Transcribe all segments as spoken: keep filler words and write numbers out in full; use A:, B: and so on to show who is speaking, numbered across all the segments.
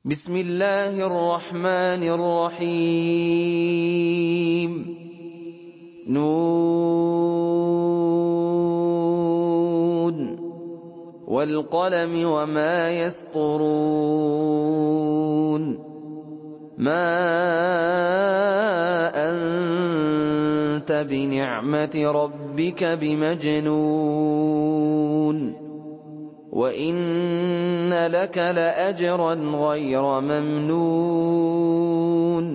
A: بسم الله الرحمن الرحيم نون والقلم وما يسطرون ما أنت بنعمة ربك بمجنون وَإِنَّ لَكَ لَأَجْرًا غَيْرَ مَمْنُونٍ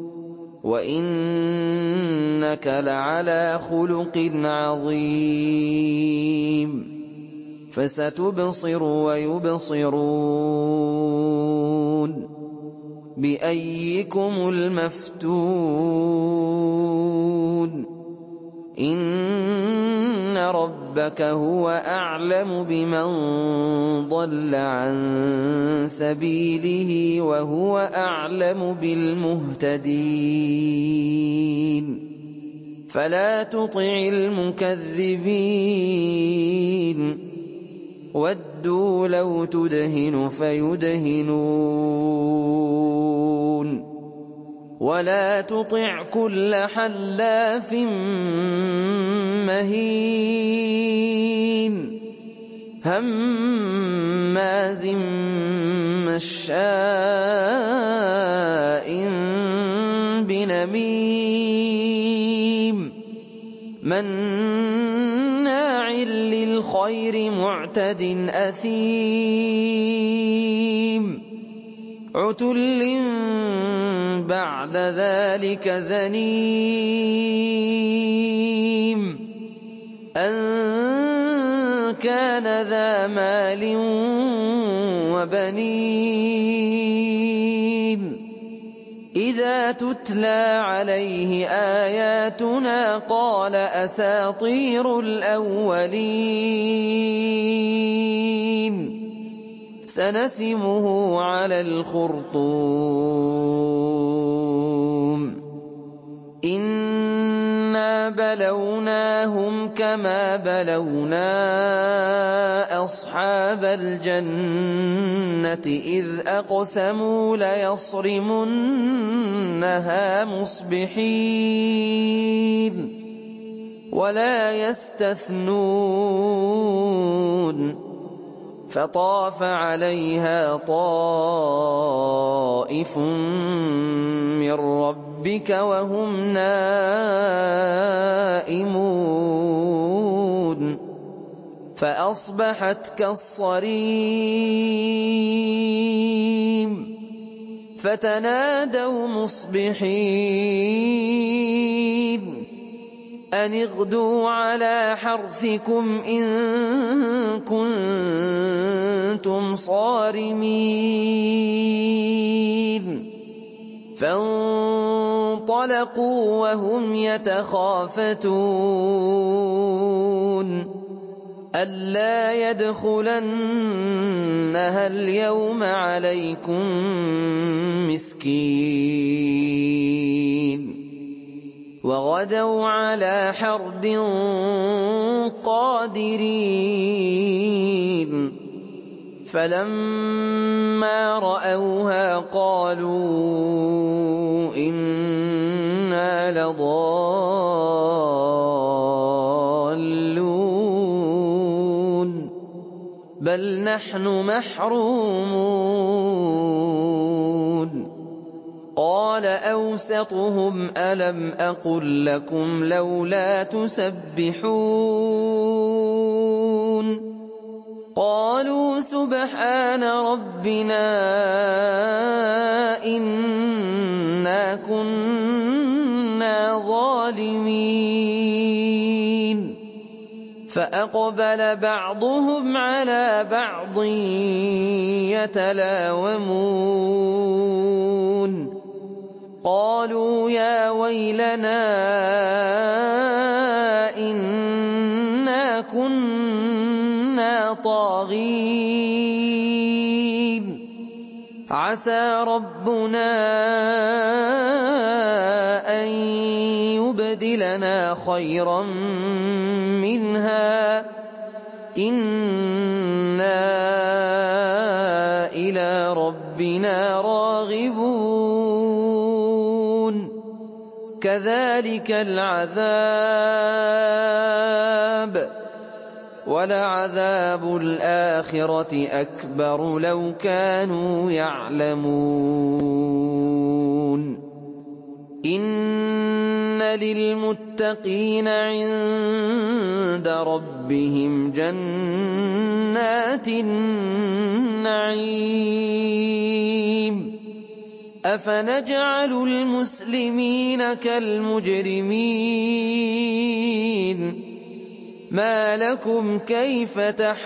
A: وَإِنَّكَ لَعَلَىٰ خُلُقٍ عَظِيمٍ فَسَتُبْصِرُ وَيُبْصِرُونَ بِأَييِّكُمُ الْمَفْتُونُ إِنَّ رَبَّكَ هُوَ أَعْلَمُ بِمَن ضَلَّ عَن سَبِيلِهِ وَهُوَ أَعْلَمُ بِالْمُهْتَدِينَ فَلَا تُطِعِ الْمُكَذِّبِينَ وَدُّوا لَوْ تُدْهِنُ فَيُدْهِنُونَ وَلَا تُطِعْ كُلَّ حَلَّافٍ مَّهِينٍ هَمَّازٍ مَّشَّاءٍ بِنَمِيمٍ مَّنَّاعٍ لِّلْخَيْرِ مُعْتَدٍ أَثِيمٍ عُتُلٍّ بَعْدَ ذَٰلِكَ زَنِيمٍ أَن كَانَ ذَا مَالٍ وَبَنِينَ إِذَا تُتْلَىٰ عَلَيْهِ آيَاتُنَا قَالَ أَسَاطِيرُ الْأَوَّلِينَ سَنَسِمُهُ عَلَى الْخُرْطُومِ إِنَّا بَلَوْنَاهُمْ كَمَا بَلَوْنَا أَصْحَابَ الْجَنَّةِ إِذْ أَقْسَمُوا لَيَصْرِمُنَّهَا مُصْبِحِينَ وَلَا يَسْتَثْنُونَ فَطَافَ عَلَيْهَا طَائِفٌ مِّن رَّبِّكَ وَهُمْ نَائِمُونَ فَأَصْبَحَتْ كَالصَّرِيمِ فَتَنَادَوْا مُصْبِحِينَ أَنِ اغْدُوا عَلَىٰ حَرْثِكُمْ إِن كُنتُمْ صَارِمِينَ فَانطَلَقُوا وَهُمْ يَتَخَافَتُونَ أَلَّا يَدْخُلَنَّهَا الْيَوْمَ عَلَيْكُم مِّسْكِينٌ وَغَدَوْا عَلَىٰ حَرْدٍ قَادِرِينَ فَلَمَّا رَأَوْهَا قَالُوا إِنَّا لَضَالُّونَ بَلْ نَحْنُ مَحْرُومُونَ قَالَ أَوْسَطُهُمْ أَلَمْ أَقُل لَّكُمْ لَوْلَا تُسَبِّحُونَ قَالُوا سُبْحَانَ رَبِّنَا إِنَّا كُنَّا ظَالِمِينَ فَأَقْبَلَ بَعْضُهُمْ عَلَىٰ بَعْضٍ يَتَلَاوَمُونَ قَالُوا يَا وَيْلَنَا إِنَّا كُنَّا طَاغِينَ عَسَىٰ رَبُّنَا أَن يُبْدِلَنَا خَيْرًا مِّنْهَا إِنَّا إِلَىٰ رَبِّنَا رَبِّنَا رَاغِبُونَ كَذَٰلِكَ الْعَذَابُ وَلَعَذَابُ الْآخِرَةِ أَكْبَرُ لَوْ كَانُوا يَعْلَمُونَ إِنَّ لِلْمُتَّقِينَ عِندَ رَبِّهِمْ جَنَّاتِ النَّعِيمِ أَفَنَجْعَلُ الْمُسْلِمِينَ كَالْمُجْرِمِينَ مَا لَكُمْ كَيْفَ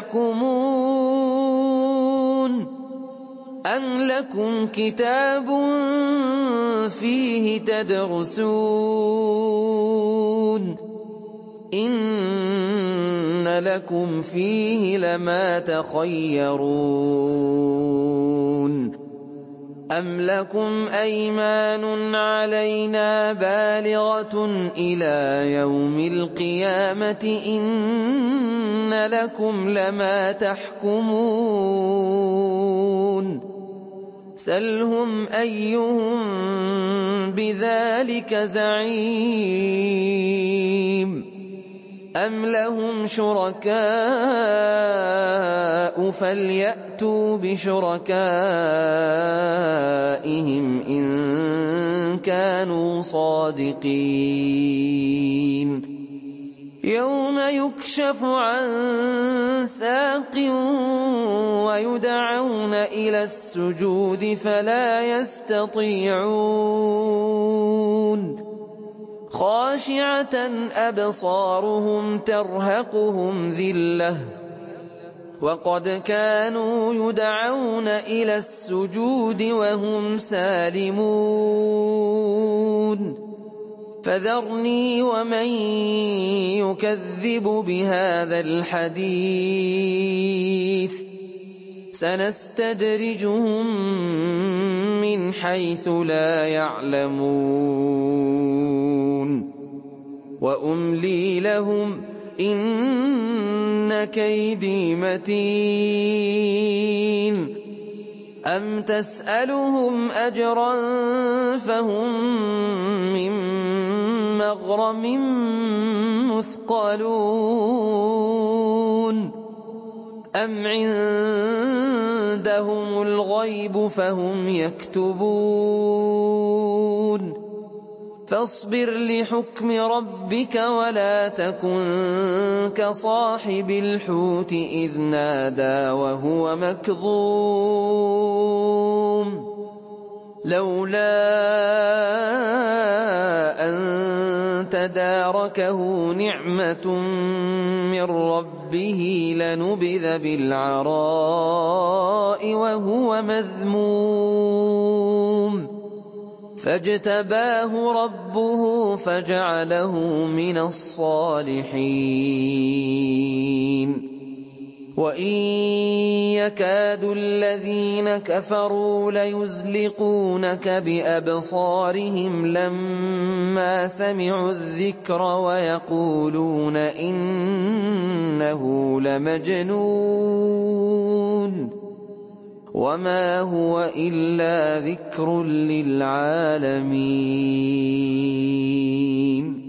A: تَحْكُمُونَ أَمْ لَكُمْ كِتَابٌ فِيهِ تَدْرُسُونَ إِنَّ لَكُمْ فِيهِ لَمَا تَخَيَّرُونَ أَمْ لَكُمْ أَيْمَانٌ عَلَيْنَا بَالِغَةٌ إِلَىٰ يَوْمِ الْقِيَامَةِ إِنَّ لَكُمْ لَمَا تَحْكُمُونَ سَلْهُمْ أَيُّهُم بِذَٰلِكَ زَعِيمٌ أَمْ لَهُمْ شُرَكَاءُ فَلْيَأْتُوا بِشُرَكَائِهِمْ إِن كَانُوا صَادِقِينَ يَوْمَ يُكْشَفُ عَن سَاقٍ وَيُدْعَوْنَ إِلَى السُّجُودِ فَلَا يَسْتَطِيعُونَ خَاشِعَةً أَبْصَارُهُمْ تَرْهَقُهُمْ ذِلَّةٌ وَقَدْ كَانُوا يُدْعَوْنَ إِلَى السُّجُودِ وَهُمْ سَالِمُونَ فَذَرْنِي وَمَن يُكَذِّبُ بِهَٰذَا الْحَدِيثِ سَنَسْتَدْرِجُهُم مِّنْ حَيْثُ لَا يَعْلَمُونَ وَأُمْلِي لَهُمْ إِنَّ كَيْدِي مَتِينٌ أَمْ تَسْأَلُهُمْ أَجْرًا فَهُم مِّن مَّغْرَمٍ مُّثْقَلُونَ أَمْ عِندَهُمُ الْغَيْبُ فَهُمْ يَكْتُبُونَ فَاصْبِرْ لِحُكْمِ رَبِّكَ وَلَا تَكُن كَصَاحِبِ الْحُوتِ إِذْ نَادَىٰ وَهُوَ مَكْظُومٌ لَّوْلَا أَن تَدَارَكَهُ نِعْمَةٌ مِّن رَّبِّهِ لَنُبِذَ بِالْعَرَاءِ وَهُوَ مَذْمُومٌ فَاجْتَبَاهُ رَبُّهُ فَجَعَلَهُ مِنَ الصَّالِحِينَ وَإِن يَكَادُ الَّذِينَ كَفَرُوا لَيُزْلِقُونَكَ بِأَبْصَارِهِمْ لَمَّا سَمِعُوا الذِّكْرَ وَيَقُولُونَ إِنَّهُ لَمَجْنُونٌ وَمَا هُوَ إِلَّا ذِكْرٌ لِّلْعَالَمِينَ